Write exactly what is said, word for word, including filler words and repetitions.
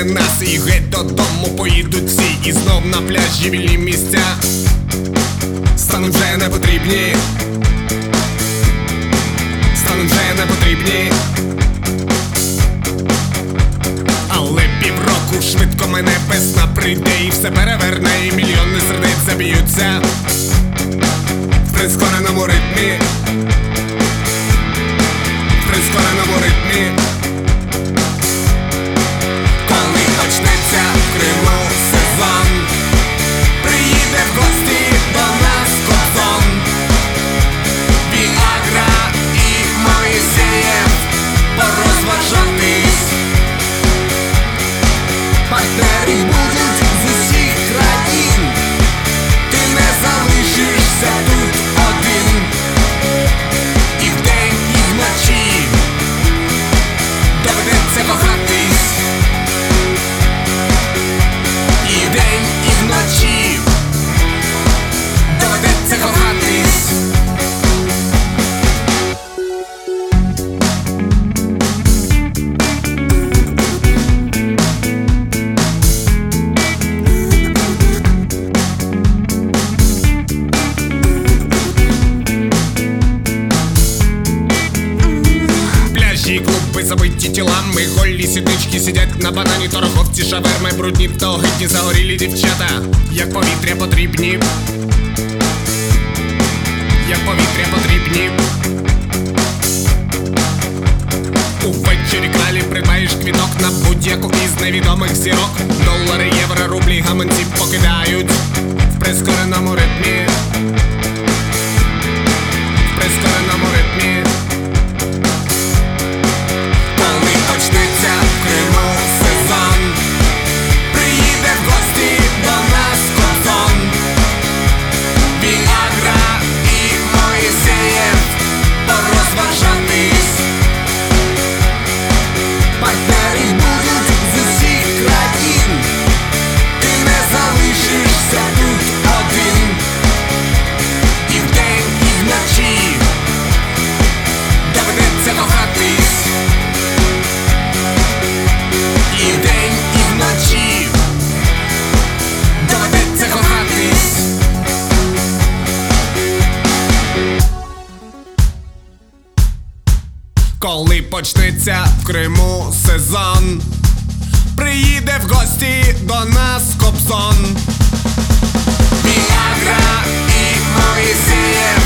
покине нас, і геть додому поїдуть всі, і знов на пляжі вільні місця стануть вже не потрібні, стануть вже не потрібні. Але півроку швидко мене весна прийде, і все переверне, і мільйони сердець заб'ються в прискореному ритмі, в прискореному ритмі. Коли почнеться в Криму сезон, приїде в гості до нас Кобзон, Віагра і Моїсеєв порозважатись. Партнери будуть з усіх країн, ти не залишишся тут один. І вдень, і вночі доведеться кохатись. І вдень, і вночі доведеться кохатись. Клуби забиті тілами, голі сіднички сидять на банані, торговці шаверми брудні, тогидні загорілі дівчата, як повітря потрібні, як повітря потрібні. Увечері кралі придбаєш квіток на будь-яку із невідомих зірок. Долари, євро, рублі, гаманці покидають в прискореному ритмі, в прискореному ритмі. Почнеться в Криму сезон, приїде в гості до нас Кобзон, Віагра і Моїсеєв порозважатись. Партнери будуть з усіх країн, ти не залишишся тут один. І вдень, і вночі доведеться кохатись. І вдень, і вночі доведеться кохатись. Коли почнеться в Криму сезон, приїде в гості до нас Кобзон, Віагра і Моїсеєв